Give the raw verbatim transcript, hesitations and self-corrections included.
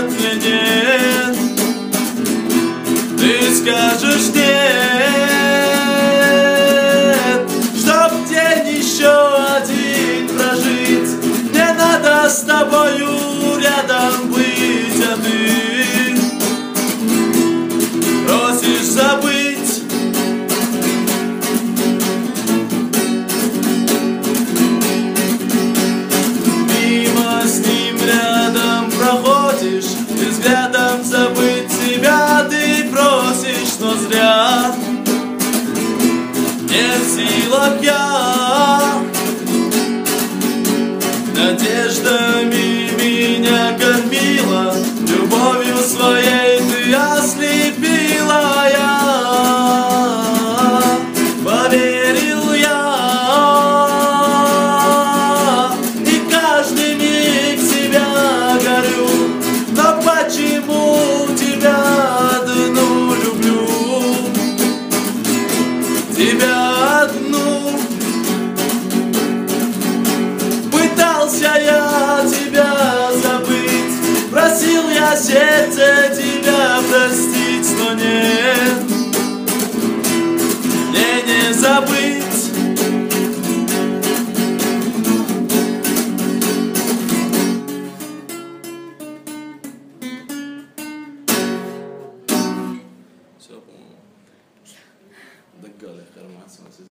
нет, нет, нет. Ты скажешь нет, чтоб день еще один прожить. Мне надо с тобою рядом быть, а ты просишь забыть. Мимо с ним рядом проходишь, и взглядом забыть себя ты просишь, но зря. Не в силах я надеждами меня кормила, любовью своей ты ослепила. Я поверил я, и каждый миг себя горю. Но почему тебя одну люблю? Тебя одну. Пытался я тебя забыть, просил я сердце тебя простить, но нет, мне не забыть. Все, по-моему. Да, информация.